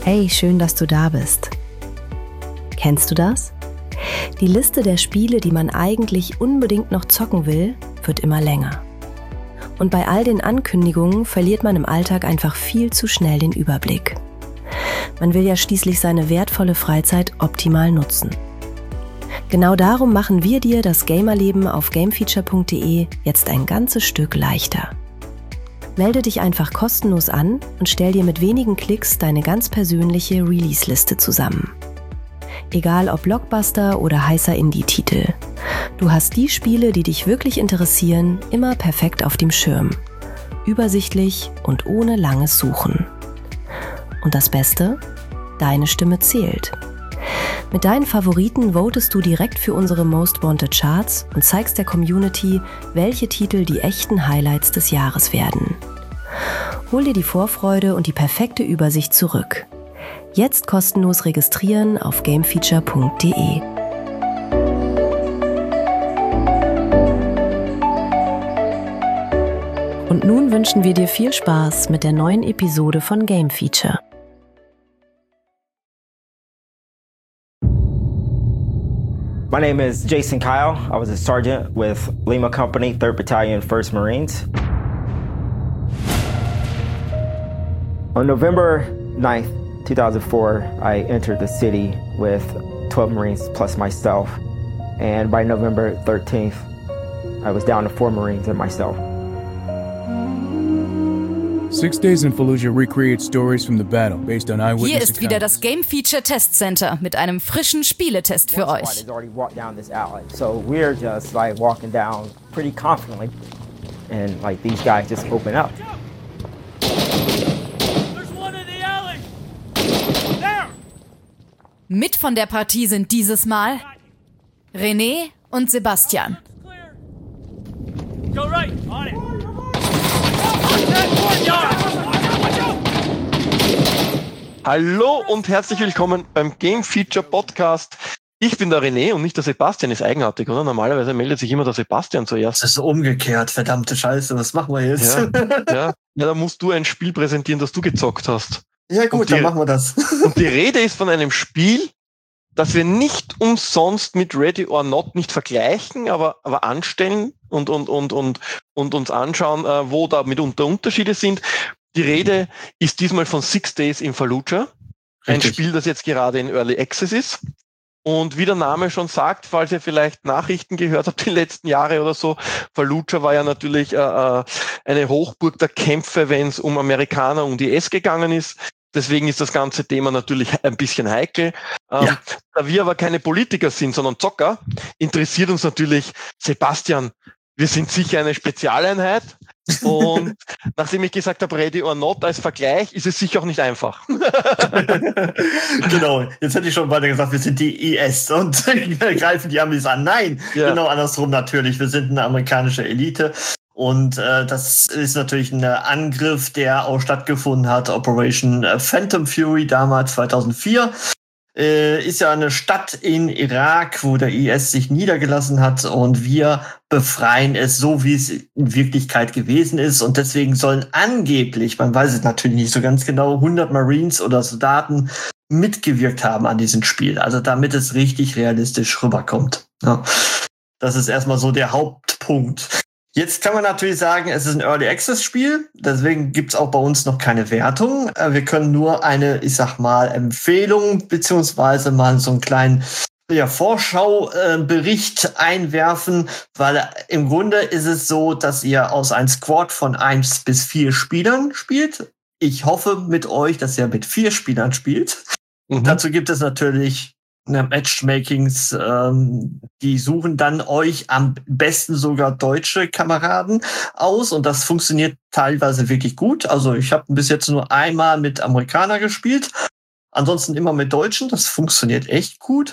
Hey, schön, dass du da bist. Kennst du das? Die Liste der Spiele, die man eigentlich unbedingt noch zocken will, wird immer länger. Und bei all den Ankündigungen verliert man im Alltag einfach viel zu schnell den Überblick. Man will ja schließlich seine wertvolle Freizeit optimal nutzen. Genau darum machen wir dir das Gamerleben auf gamefeature.de jetzt ein ganzes Stück leichter. Melde dich einfach kostenlos an und stell dir mit wenigen Klicks deine ganz persönliche Release-Liste zusammen. Egal ob Blockbuster oder heißer Indie-Titel. Du hast die Spiele, die dich wirklich interessieren, immer perfekt auf dem Schirm. Übersichtlich und ohne langes Suchen. Und das Beste? Deine Stimme zählt. Mit deinen Favoriten votest du direkt für unsere Most Wanted Charts und zeigst der Community, welche Titel die echten Highlights des Jahres werden. Hol dir die Vorfreude und die perfekte Übersicht zurück. Jetzt kostenlos registrieren auf gamefeature.de. Und nun wünschen wir dir viel Spaß mit der neuen Episode von Game Feature. My name is Jason Kyle. I was a sergeant with Lima Company, 3rd Battalion, 1st Marines. On November 9th, 2004, I entered the city with 12 Marines plus myself. And by November 13th, I was down to 4 Marines and myself. 6 Days in Fallujah recreate stories from the battle based on eyewitness Hier ist wieder das Game Feature Test Center mit einem frischen Spieletest für euch. So we're just like walking down pretty confidently and like these guys just open up. There's one in the alley. There. Mit von der Partie sind dieses Mal René und Sebastian. Go right. On it. Hallo und herzlich willkommen beim Game Feature Podcast. Ich bin der René und nicht der Sebastian, ist eigenartig, oder? Normalerweise meldet sich immer der Sebastian zuerst. Das ist umgekehrt, verdammte Scheiße, was machen wir jetzt? Ja, da musst du ein Spiel präsentieren, das du gezockt hast. Ja gut, dann machen wir das. Und die Rede ist von einem Spiel, das wir nicht umsonst mit Ready or Not nicht vergleichen, aber anstellen und uns anschauen, wo da mitunter Unterschiede sind. Die Rede ist diesmal von 6 Days in Fallujah. Ein Spiel, das jetzt gerade in Early Access ist. Und wie der Name schon sagt, falls ihr vielleicht Nachrichten gehört habt die letzten Jahre oder so, Fallujah war ja natürlich eine Hochburg der Kämpfe, wenn es um Amerikaner und IS gegangen ist. Deswegen ist das ganze Thema natürlich ein bisschen heikel. Da wir aber keine Politiker sind, sondern Zocker, interessiert uns natürlich, Sebastian, wir sind sicher eine Spezialeinheit. Und nachdem ich gesagt habe, Ready or Not als Vergleich, ist es sicher auch nicht einfach. Genau, jetzt hätte ich schon weiter gesagt, wir sind die IS und greifen die Amis an. Nein, Genau andersrum natürlich. Wir sind eine amerikanische Elite. Und das ist natürlich ein Angriff, der auch stattgefunden hat. Operation Phantom Fury damals 2004. Ist ja eine Stadt in Irak, wo der IS sich niedergelassen hat und wir befreien es so, wie es in Wirklichkeit gewesen ist. Und deswegen sollen angeblich, man weiß es natürlich nicht so ganz genau, 100 Marines oder Soldaten mitgewirkt haben an diesem Spiel. Also damit es richtig realistisch rüberkommt. Ja. Das ist erstmal so der Hauptpunkt. Jetzt kann man natürlich sagen, es ist ein Early Access Spiel, deswegen gibt's auch bei uns noch keine Wertung. Wir können nur eine, ich sag mal, Empfehlung beziehungsweise mal so einen kleinen Vorschaubericht einwerfen, weil im Grunde ist es so, dass ihr aus einem Squad von 1 bis 4 Spielern spielt. Ich hoffe mit euch, dass ihr mit 4 Spielern spielt. Dazu gibt es natürlich Matchmakings, die suchen dann euch am besten sogar deutsche Kameraden aus und das funktioniert teilweise wirklich gut. Also ich habe bis jetzt nur einmal mit Amerikanern gespielt, ansonsten immer mit Deutschen, das funktioniert echt gut.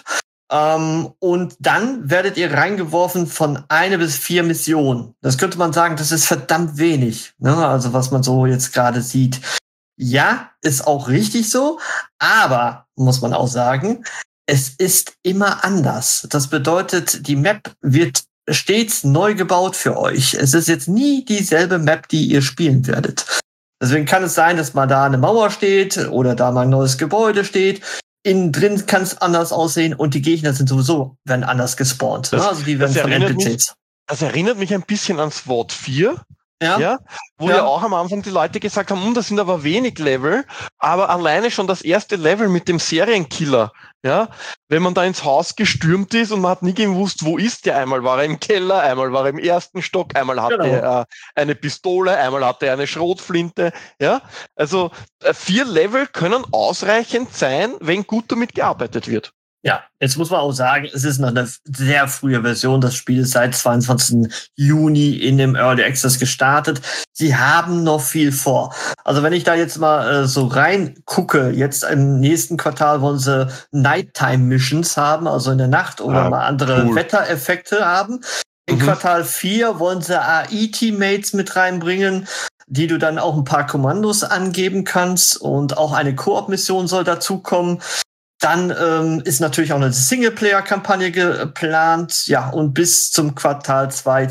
Und dann werdet ihr reingeworfen von 1 bis 4 Missionen. Das könnte man sagen, das ist verdammt wenig, ne? Also was man so jetzt gerade sieht. Ja, ist auch richtig so, aber muss man auch sagen, es ist immer anders. Das bedeutet, die Map wird stets neu gebaut für euch. Es ist jetzt nie dieselbe Map, die ihr spielen werdet. Deswegen kann es sein, dass mal da eine Mauer steht oder da mal ein neues Gebäude steht. Innen drin kann es anders aussehen und die Gegner werden anders gespawnt. Also die werden von NPCs. Das erinnert mich ein bisschen an SWAT 4. Ja, wo ja auch am Anfang die Leute gesagt haben, das sind aber wenig Level, aber alleine schon das erste Level mit dem Serienkiller, ja, wenn man da ins Haus gestürmt ist und man hat nie gewusst, wo ist der, einmal war er im Keller, einmal war er im ersten Stock, einmal hatte er eine Pistole, einmal hatte er eine Schrotflinte, ja, also 4 Level können ausreichend sein, wenn gut damit gearbeitet wird. Ja, jetzt muss man auch sagen, es ist noch eine sehr frühe Version. Das Spiel ist seit 22. Juni in dem Early Access gestartet. Sie haben noch viel vor. Also wenn ich da jetzt mal so rein gucke, jetzt im nächsten Quartal wollen sie Nighttime Missions haben, also in der Nacht oder mal andere Wettereffekte haben. In Quartal 4 wollen sie AI-Teammates mit reinbringen, die du dann auch ein paar Kommandos angeben kannst und auch eine Koop-Mission soll dazukommen. Dann ist natürlich auch eine Singleplayer-Kampagne geplant. Ja, und bis zum Quartal 2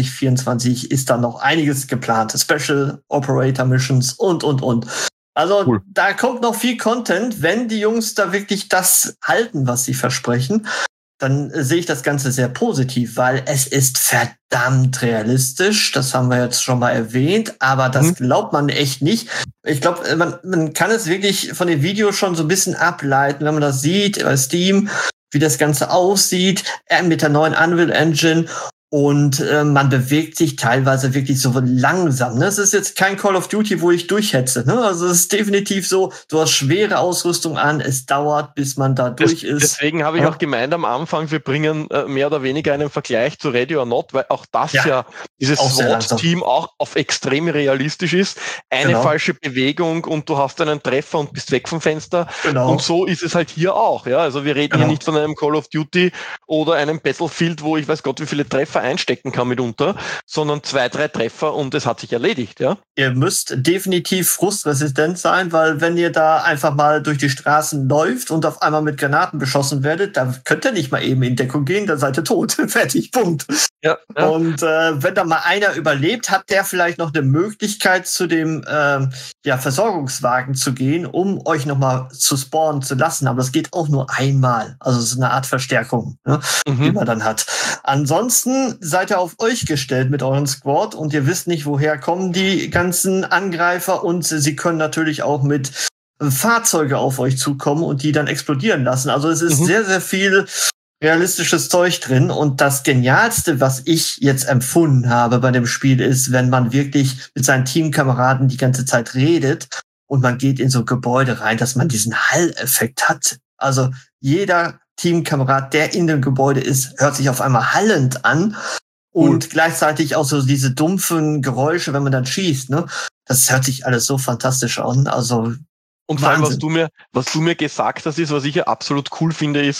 2024 ist dann noch einiges geplant. Special Operator Missions und. Also da kommt noch viel Content. Wenn die Jungs da wirklich das halten, was sie versprechen, dann sehe ich das Ganze sehr positiv, weil es ist verdammt realistisch. Das haben wir jetzt schon mal erwähnt, aber das glaubt man echt nicht. Ich glaube, man kann es wirklich von den Videos schon so ein bisschen ableiten, wenn man das sieht bei Steam, wie das Ganze aussieht, mit der neuen Unreal Engine. Und man bewegt sich teilweise wirklich so langsam. Ne? Es ist jetzt kein Call of Duty, wo ich durchhetze. Ne? Also es ist definitiv so, du hast schwere Ausrüstung an, es dauert, bis man da durch ist. Deswegen habe ich auch gemeint am Anfang, wir bringen mehr oder weniger einen Vergleich zu Ready or Not, weil auch das dieses SWAT-Team auch auf extrem realistisch ist. Eine falsche Bewegung und du hast einen Treffer und bist weg vom Fenster. Genau. Und so ist es halt hier auch. Ja? Also wir reden hier nicht von einem Call of Duty oder einem Battlefield, wo ich weiß Gott, wie viele Treffer einstecken kann mitunter, sondern 2, 3 Treffer und es hat sich erledigt, ja? Ihr müsst definitiv frustresistent sein, weil wenn ihr da einfach mal durch die Straßen läuft und auf einmal mit Granaten beschossen werdet, dann könnt ihr nicht mal eben in Deckung gehen, dann seid ihr tot. Fertig, Punkt. Ja. Und wenn da mal einer überlebt, hat der vielleicht noch eine Möglichkeit, zu dem Versorgungswagen zu gehen, um euch nochmal zu spawnen zu lassen. Aber das geht auch nur einmal. Also es ist eine Art Verstärkung, ne, die man dann hat. Ansonsten seid ihr auf euch gestellt mit eurem Squad und ihr wisst nicht, woher kommen die ganzen Angreifer und sie können natürlich auch mit Fahrzeuge auf euch zukommen und die dann explodieren lassen. Also es ist sehr, sehr viel realistisches Zeug drin und das Genialste, was ich jetzt empfunden habe bei dem Spiel ist, wenn man wirklich mit seinen Teamkameraden die ganze Zeit redet und man geht in so Gebäude rein, dass man diesen Hall-Effekt hat. Also jeder Teamkamerad, der in dem Gebäude ist, hört sich auf einmal hallend an und gleichzeitig auch so diese dumpfen Geräusche, wenn man dann schießt, ne? Das hört sich alles so fantastisch an. Also und vor allem, was du mir gesagt hast, ist, was ich ja absolut cool finde, ist,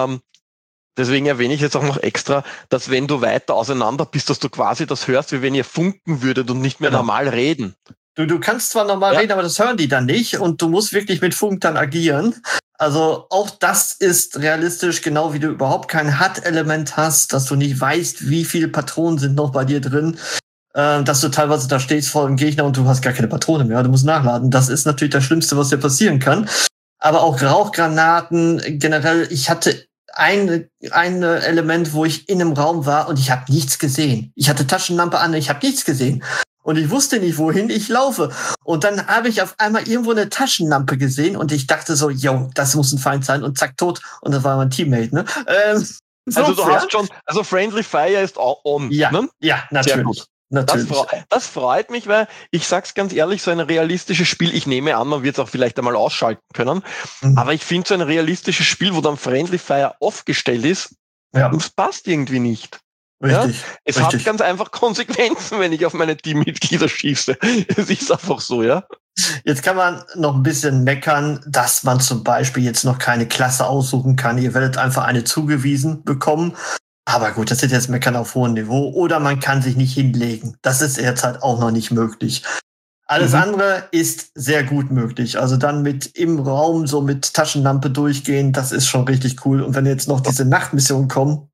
deswegen erwähne ich jetzt auch noch extra, dass wenn du weiter auseinander bist, dass du quasi das hörst, wie wenn ihr funken würdet und nicht mehr normal reden. Du kannst zwar normal reden, aber das hören die dann nicht und du musst wirklich mit Funk dann agieren. Also auch das ist realistisch, genau wie du überhaupt kein HUD-Element hast, dass du nicht weißt, wie viele Patronen sind noch bei dir drin, dass du teilweise da stehst vor dem Gegner und du hast gar keine Patrone mehr, du musst nachladen. Das ist natürlich das Schlimmste, was dir passieren kann. Aber auch Rauchgranaten, generell, ich hatte ein Element, wo ich in einem Raum war und ich habe nichts gesehen. Ich hatte Taschenlampe an, ich habe nichts gesehen. Und ich wusste nicht, wohin ich laufe. Und dann habe ich auf einmal irgendwo eine Taschenlampe gesehen und ich dachte so, yo, das muss ein Feind sein und zack, tot. Und das war mein Teammate, ne? Also du hast schon, also Friendly Fire ist on, ja, ne? Ja, natürlich. Sehr gut. Natürlich. Das freut mich, weil ich sag's ganz ehrlich, so ein realistisches Spiel, ich nehme an, man wird es auch vielleicht einmal ausschalten können, aber ich finde so ein realistisches Spiel, wo dann Friendly Fire aufgestellt ist, das passt irgendwie nicht. Richtig. Ja? Es hat ganz einfach Konsequenzen, wenn ich auf meine Teammitglieder schieße. Es ist einfach so, ja. Jetzt kann man noch ein bisschen meckern, dass man zum Beispiel jetzt noch keine Klasse aussuchen kann. Ihr werdet einfach eine zugewiesen bekommen. Aber gut, das ist jetzt Meckern auf hohem Niveau. Oder man kann sich nicht hinlegen. Das ist jetzt halt auch noch nicht möglich. Alles andere ist sehr gut möglich. Also dann mit im Raum so mit Taschenlampe durchgehen, das ist schon richtig cool. Und wenn jetzt noch diese Nachtmissionen kommen,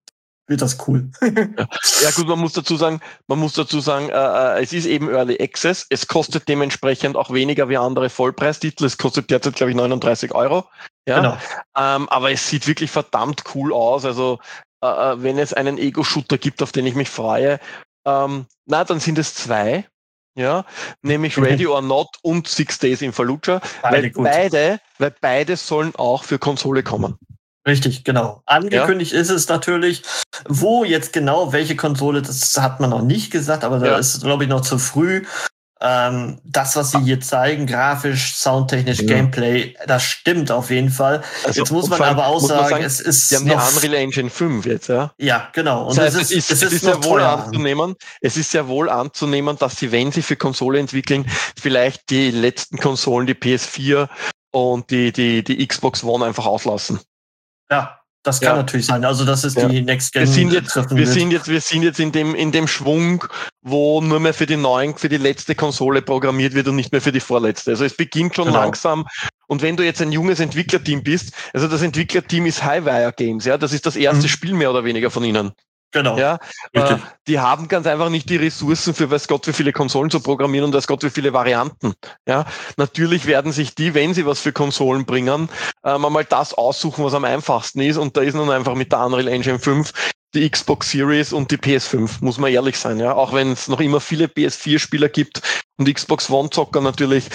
wird das cool. Ja gut, man muss dazu sagen, es ist eben Early Access. Es kostet dementsprechend auch weniger wie andere Vollpreistitel. Es kostet derzeit, glaube ich, 39 €. Ja? Genau. Aber es sieht wirklich verdammt cool aus. Also wenn es einen Ego-Shooter gibt, auf den ich mich freue, dann sind es 2. Ja, nämlich Ready or Not und 6 Days in Fallujah, weil beide sollen auch für Konsole kommen. Richtig, genau. Angekündigt ist es natürlich. Wo jetzt genau, welche Konsole, das hat man noch nicht gesagt, aber da ist, glaube ich, noch zu früh. Das, was sie hier zeigen, grafisch, soundtechnisch, Gameplay, das stimmt auf jeden Fall. Also, jetzt muss man aber auch sagen, es ist die haben die Unreal Engine 5 jetzt, ja? Ja, genau. Und das heißt, es ist ja wohl anzunehmen, dass sie, wenn sie für Konsole entwickeln, vielleicht die letzten Konsolen, die PS4 und die Xbox One einfach auslassen. Ja. Das kann natürlich sein. Also das ist die Next Gen. Wir sind jetzt in dem Schwung, wo nur mehr für die letzte Konsole programmiert wird und nicht mehr für die vorletzte. Also es beginnt schon langsam. Und wenn du jetzt ein junges Entwicklerteam bist, also das Entwicklerteam ist Highwire Games, ja, das ist das erste Spiel mehr oder weniger von ihnen. Genau. Ja, die haben ganz einfach nicht die Ressourcen für weiß Gott wie viele Konsolen zu programmieren und weiß Gott wie viele Varianten. Ja, natürlich werden sich die, wenn sie was für Konsolen bringen, mal das aussuchen, was am einfachsten ist. Und da ist nun einfach mit der Unreal Engine 5 die Xbox Series und die PS5, muss man ehrlich sein. Ja, auch wenn es noch immer viele PS4-Spieler gibt und Xbox One-Zocker natürlich.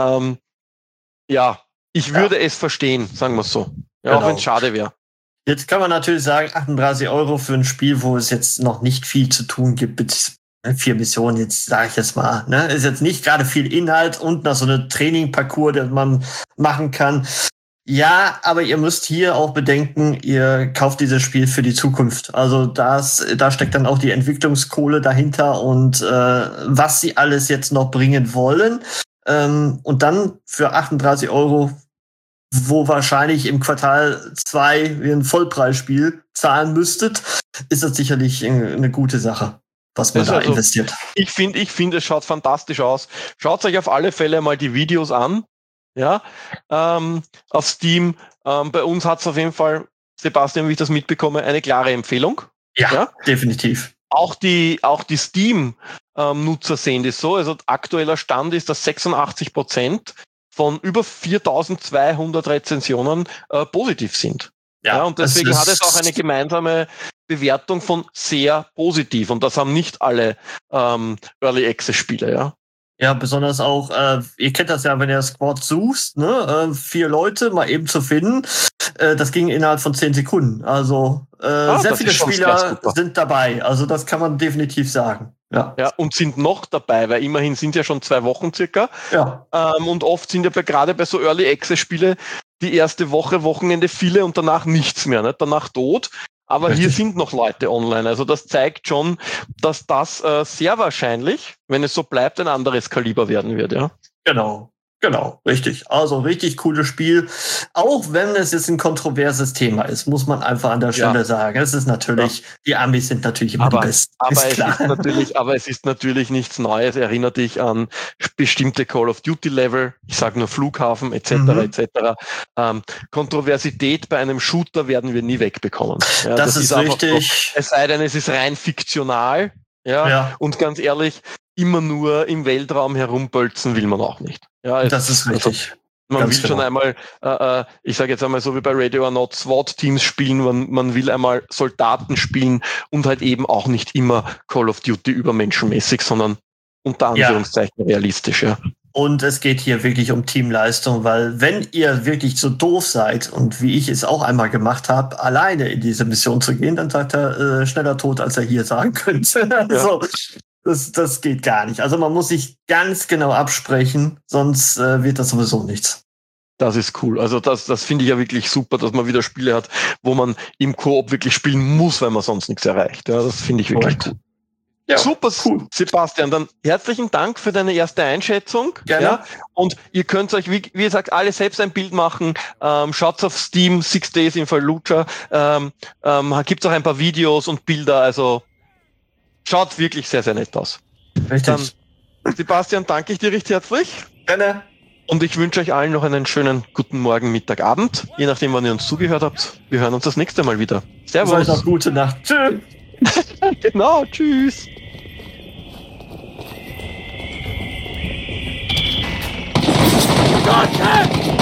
Ich würde es verstehen, sagen wir es so. Ja, auch wenn es schade wäre. Jetzt kann man natürlich sagen, 38 € für ein Spiel, wo es jetzt noch nicht viel zu tun gibt, mit 4 Missionen, jetzt sage ich jetzt mal, ne? Ist jetzt nicht gerade viel Inhalt und noch so eine Training-Parcours, den man machen kann. Ja, aber ihr müsst hier auch bedenken, ihr kauft dieses Spiel für die Zukunft. Also da steckt dann auch die Entwicklungskohle dahinter und was sie alles jetzt noch bringen wollen. Und dann für 38 €, wo wahrscheinlich im Quartal 2 wie ein Vollpreisspiel zahlen müsstet, ist das sicherlich eine gute Sache, was man da investiert. Ich finde, es schaut fantastisch aus. Schaut euch auf alle Fälle mal die Videos an. Ja, auf Steam. Bei uns hat es auf jeden Fall, Sebastian, wie ich das mitbekomme, eine klare Empfehlung. Ja, definitiv. Auch die Steam-Nutzer sehen das so. Also aktueller Stand ist, dass 86% von über 4.200 Rezensionen positiv sind. Ja, und deswegen hat es auch eine gemeinsame Bewertung von sehr positiv. Und das haben nicht alle Early Access Spiele, ja. Ja, besonders auch, ihr kennt das ja, wenn ihr Squad suchst, ne? 4 Leute mal eben zu finden. Das ging innerhalb von 10 Sekunden. Also sehr viele Spieler sind dabei. Also das kann man definitiv sagen. Ja, und sind noch dabei, weil immerhin sind ja schon 2 Wochen circa. Ja. Und oft sind ja gerade bei so Early Access Spiele die erste Woche, Wochenende viele und danach nichts mehr, ne? Danach tot. Aber Richtig. Hier sind noch Leute online. Also das zeigt schon, dass das sehr wahrscheinlich, wenn es so bleibt, ein anderes Kaliber werden wird, ja. Genau, richtig. Also richtig cooles Spiel. Auch wenn es jetzt ein kontroverses Thema ist, muss man einfach an der Stelle sagen. Es ist natürlich, die Amis sind natürlich immer die Besten. Aber es ist natürlich nichts Neues. Erinnert dich an bestimmte Call of Duty Level. Ich sage nur Flughafen etc. Kontroversität bei einem Shooter werden wir nie wegbekommen. Ja, das ist richtig. So, es sei denn, es ist rein fiktional. Ja. Und ganz ehrlich, immer nur im Weltraum herumbölzen will man auch nicht. Ja, das ist richtig. Also, man will schon einmal, ich sage jetzt einmal so wie bei Ready or Not, SWAT-Teams spielen, man will einmal Soldaten spielen und halt eben auch nicht immer Call of Duty übermenschenmäßig, sondern unter Anführungszeichen realistisch, ja. Und es geht hier wirklich um Teamleistung, weil wenn ihr wirklich so doof seid und wie ich es auch einmal gemacht habe, alleine in diese Mission zu gehen, dann sagt er schneller tot, als er hier sagen könnte. Also, das geht gar nicht. Also man muss sich ganz genau absprechen, sonst wird das sowieso nichts. Das ist cool. Also das finde ich ja wirklich super, dass man wieder Spiele hat, wo man im Koop wirklich spielen muss, weil man sonst nichts erreicht. Ja, das finde ich wirklich cool. Ja, super cool. Sebastian, dann herzlichen Dank für deine erste Einschätzung. Gerne. Ja, und ihr könnt euch, wie gesagt, alle selbst ein Bild machen. Schaut's auf Steam, 6 Days in Fallujah. Gibt's auch ein paar Videos und Bilder. Also schaut wirklich sehr, sehr nett aus. Richtig. Dann, Sebastian, danke ich dir recht herzlich. Gerne. Und ich wünsche euch allen noch einen schönen guten Morgen, Mittag, Abend. Je nachdem, wann ihr uns zugehört habt. Wir hören uns das nächste Mal wieder. Servus. Noch gute Nacht. Tschüss. Genau, tschüss. Gott,